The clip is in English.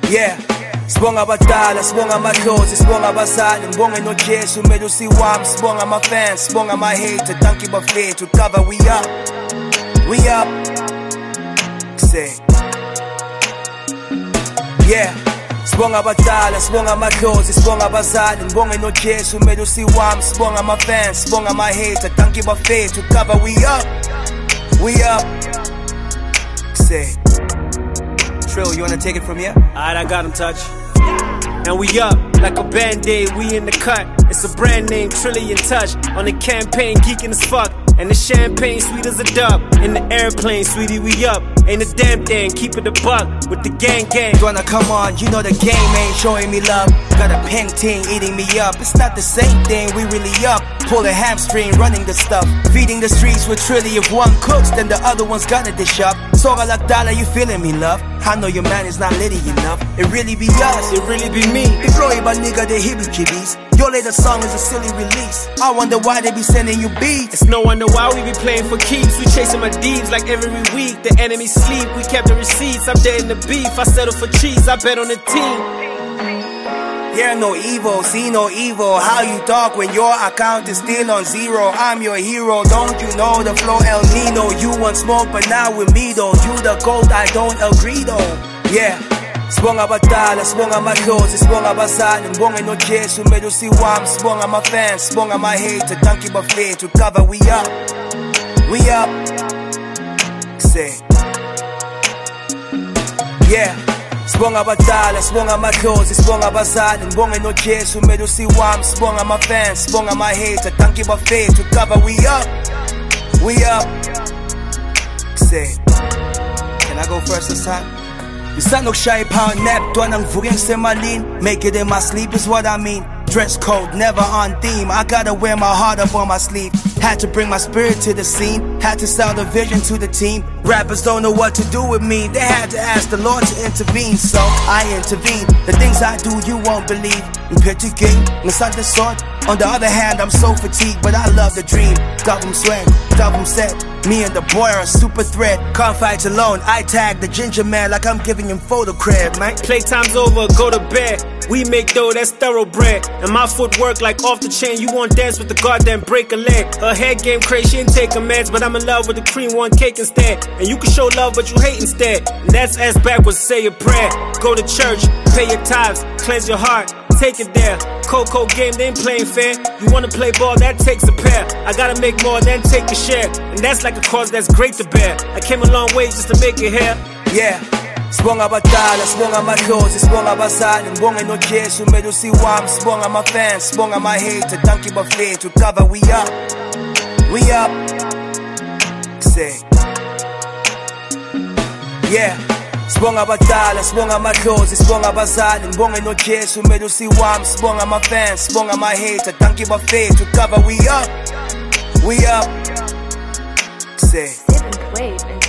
Yeah, sibonga abadala, sibonga amadlozi, sibonga abazali, ngibonge noJesu umelusi wami, sibonga ama-fans, sibonga ama-hater, thank you bafethu, cover we up, say yeah, sibonga abadala, sibonga amadlozi, sibonga abazali, ngibonge noJesu umelusi wami, sibonga ama-fans, sibonga ama-hater, thank you bafethu, cover we up, say Trill, you wanna take it from here? Alright, I got him, Touch. And we up, like a band-aid, we in the cut. It's a brand name, Trillion Touch. On the campaign, geeking as fuck. And the champagne, sweet as a dub. In the airplane, sweetie, we up. Ain't a damn thing, keep it a buck. With the gang. You wanna come on, you know the game ain't showing me love. Got a pink ting eating me up. It's not the same thing, we really up. Pull a hamstring, running the stuff. Feeding the streets with Trilly. If one cooks, then the other one's gotta dish up. Soga like dollar, you feeling me, love? I know your man is not litty enough. It really be us, It really be me. they blow it, but nigga, they hibby-jibbies. Your latest song is a silly release. I wonder why they be sending you beats. It's no wonder why we be playing for keeps. We chasing my deeds like every week. The enemy sleep, we kept the receipts. I'm dead in the beef, I settle for cheese. I bet on the team. Hear no evil, see no evil. How you talk when your account is still on zero? I'm your hero, don't you know the flow El Nino? You want smoke, but now with me though. You the goat, I don't agree though. Yeah, sibonga abadala, sibonga amadlozi, sibonga abazali, ngibonge noJesu umelusi wami, sibonga ama-fans, sibonga ama-hater, thank you bafethu, cover we up, say yeah. Sibonga abadala, sibonga amadlozi, sibonga abazali, ngibonge noJesu umelusi wami, sibonga ama-fans, sibonga ama-hater, thank you bafethu, cover we up, say can I go first this time? Ngisanokushaya power nap, dwana ngivuke ngisemalini. Make it in my sleep is what I mean. Dress code, never on theme. I gotta wear my heart up on my sleeve. Had to bring my spirit to the scene. Had to sell the vision to the team. Rappers don't know what to do with me. They had to ask the Lord to intervene. So I intervene. The things I do you won't believe. Mphethe game, ngisanda sword. On the other hand, I'm so fatigued, but I love the dream. Double swing, double set. Me and the boy are a super threat. Can't fight alone. I tag the ginger man like I'm giving him photo cred, man. Playtime's over, go to bed. We make dough, that's thoroughbred. And my footwork like off the chain. You won't dance with the goddamn break a leg. Her head game crazy, she ain't take a meds. But I'm in love with the cream, one cake instead. And you can show love, but you hate instead. And that's ass backwards, say a prayer. Go to church, pay your tithes, cleanse your heart, take it there. Coco game, they ain't playing fair. You wanna play ball, that takes a pair. I gotta make more than take a share. And that's like a cause that's great to bear. I came a long way just to make it here. Yeah. Sibonga abadala, sibonga amadlozi, sibonga abazali, ngibonge noJesu umelusi wami, sibonga ama-fans, sibonga ama-hater, thank you bafethu, cover we up, say yeah. Sibonga abadala, sibonga amadlozi, sibonga abazali, ngibonge noJesu umelusi wami, sibonga ama-fans, sibonga ama-hater, thank you bafethu, cover we up, say. Sit and wait.